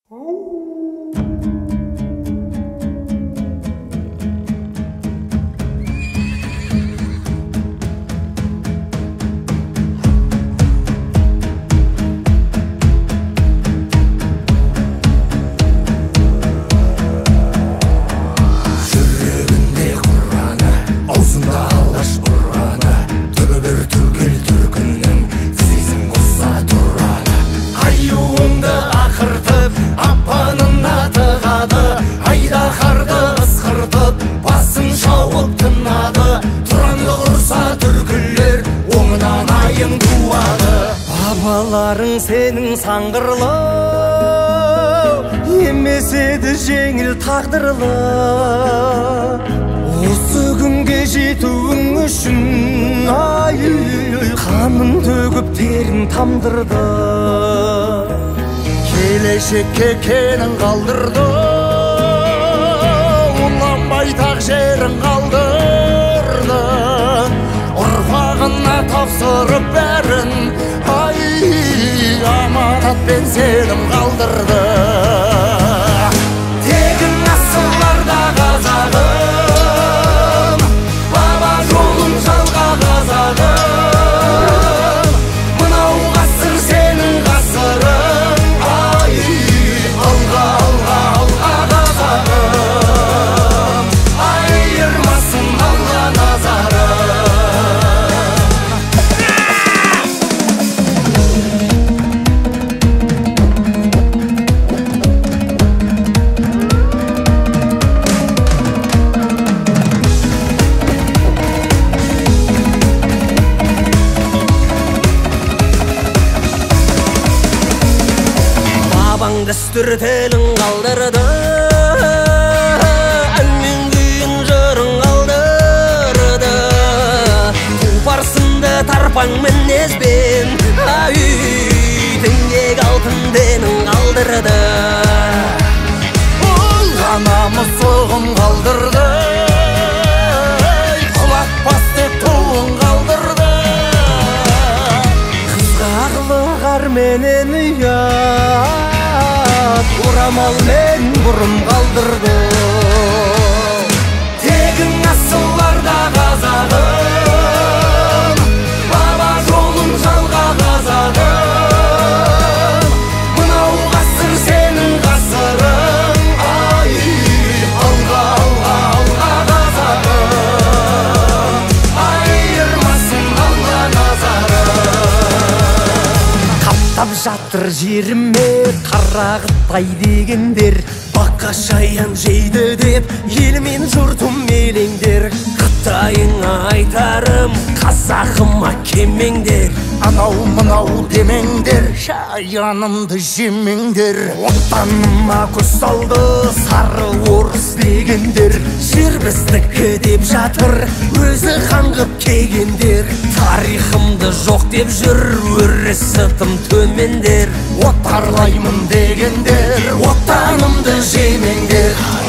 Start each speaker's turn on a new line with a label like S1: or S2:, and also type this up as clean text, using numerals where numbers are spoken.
S1: Бабаларың сенің саңғырлы, емес еді жеңіл тағдырлы. Осы күнге жетуің үшін қанын төгіп терін тамдырды. Келешекке кенін қалдырды, ұлан байтақ жерін қалдырды. Ұрпағына тапсырып бәрін, аманатпен сенім қалдырды. Тегін асыларда қазағым, баба жолын жалға қазағым. Мынау ғасыр сенің ғасырың, алға, алға, алға қазағым. Айырмасын алла назарым. Дәстүр телін қалдырды, әнмен күйін жырын қалдырды. Тұлпарсынды тарпаң мінезбен, теңдек алтын денің қалдырды. Анамыз соғым қалдырды, құлатпас деп туын қалдырды. Қызғағылық арменен орамалмен бұрым қалдырды. Тегін асыларда қазағым, баба жолын жалға қазағым. Мынау ғасыр сенің ғасырың, алға, алға, алға қазағым. Айырмасын алла назарым. Қаптап жатыр жеріме қарағыттай дегендер, баққа шаян жейді деп елмен жұртым елеңдер. Қытайыңа айтарым, қазағыма кемеңдер. Анау мынау демеңдер, шаянымды жемеңдер. Отаныма көз салды сары орыс дегендер, жер біздікі деп жатыр өзі қаңғып кегендер. Тарихымды жоқ деп жүр өресі тым төмендер. Отарлаймын дегендер, отанымды жемеңдер.